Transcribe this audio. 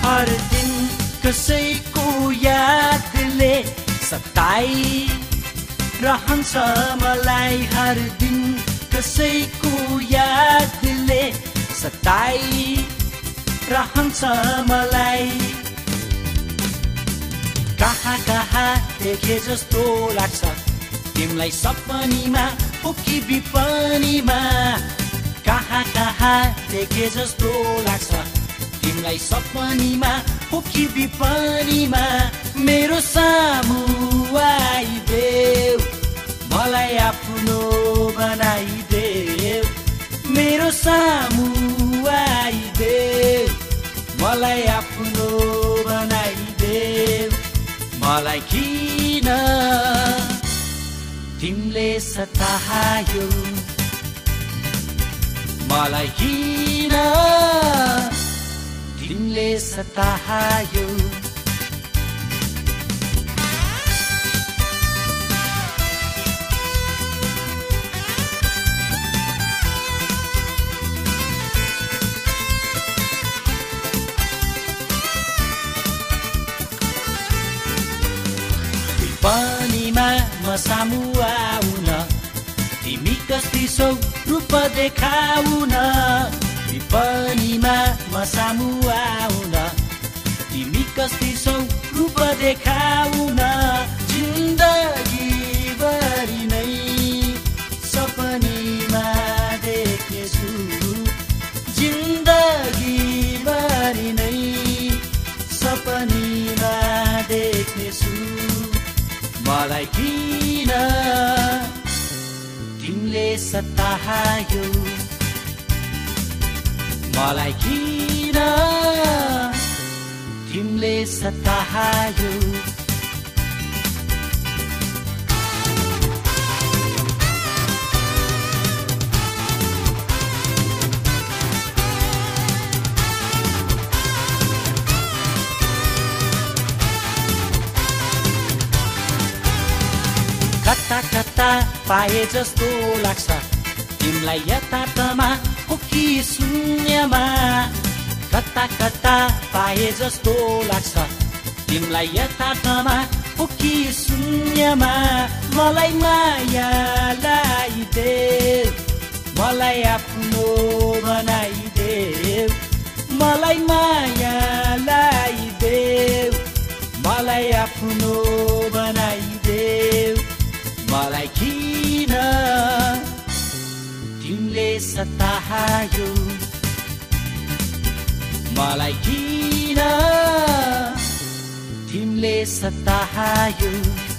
हर दिन कसैको यादले सताइरहन्छ मलाई। हर दिन कसैको यादले सताइरहन्छ मलाई। कहाँ कहाँ देखे जस्तो लाग्छ तिमीलाई सपनीमा हो कि विपनीमा। कहाँ कहाँ देखे जस्तो लाग्छ तिमीलाई सपनीमा हो कि विपनीमा। मेरो सामु आइदेऊ मलाई आफ्नो बनाइदेऊ। मेरो सामु आइदेऊ मलाई आफ्नो बनाइदेऊ। मलाई किन तिमीले सतायो, मलाई किन तिमीले सतायो। विपनीमा म सामु आउन तिमी कस्ती छौ रूप देखाउन। विपनीमा म सामु आउन तिमी कस्ती छौ रूप देखाउन। जिन्दगीभरि नै सपनीमा देख्नेछु, जिन्दगीभरि नै सपनीमा देख्नेछु। मलाई किन तिमीले सतायो, मलाई किन तिमीले सतायो। कता कता पाए जस्तो लाग्छ तिमीलाई यथार्थमा हो कि शून्यमा। कता कता पाए जस्तो लाग्छ तिमीलाई यथार्थमा हो कि शून्यमा। मलाई माया लाइदेऊ मलाई आफ्नो बनाइदेऊ। मलाई माया लाइदेऊ मलाई आफ्नो बनाइदेऊ। मलाई किन तिमीले सतायो, मलाई किन तिमीले सतायो।